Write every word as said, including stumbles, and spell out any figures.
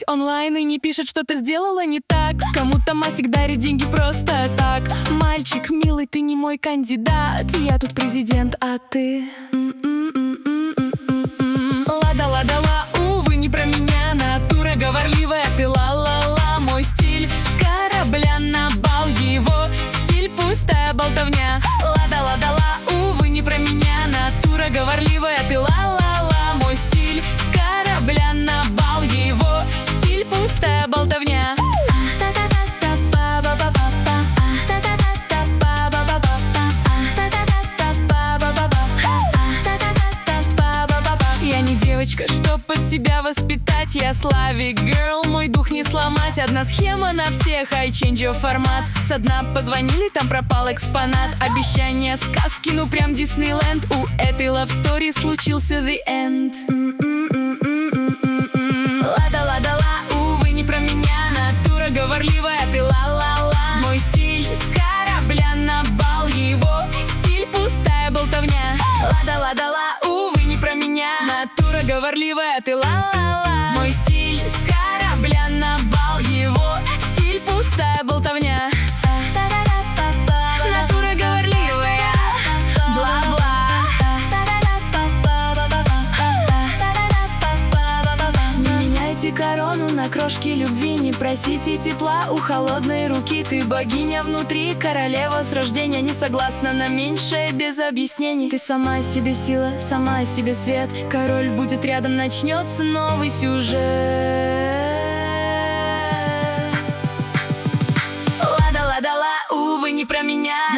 онлайн и не пишет, что ты сделала не так. Кому-то Масик дарит деньги просто так. Мальчик милый, ты не мой кандидат. Я тут президент, а ты... Лада-лада-ла, увы, не про меня. Натура говорливая, ты ла-ла-ла. Мой стиль с корабля на бал, его стиль пустая болтовня. Лада-лада-ла, увы, не про меня. Натура говорливая, ты ла-ла-ла. Мой стиль с корабля на бал, его стиль пустая болтовня. Я не девочка, чтоб под себя воспитать. Я Славик Girl, мой дух не сломать. Одна схема на всех, I change your формат. Со дна позвонили, там пропал экспонат. Обещание сказки, ну прям Диснейленд. У этой love story случился the end. Лада-лада-ла, увы, не про меня. Натура говорливая, ты ла-ла-ла. Мой стиль с корабля на бал, его стиль пустая болтовня. Лада-лада-ла, увы, не про меня. Натура говорливая, ты ла-ла-ла. Мой стиль с корабля на бал, его стиль пустая болтовня. Натура говорливая, бла-бла. Не меняйте корону на крошки любви, не просите тепла у холодной руки. Ты богиня внутри, королева с рождения, не согласна на меньшее без объяснений. Ты сама себе сила, сама себе свет. Король будет рядом, начнется новый сюжет. Лада-лада-ла, увы, не про меня.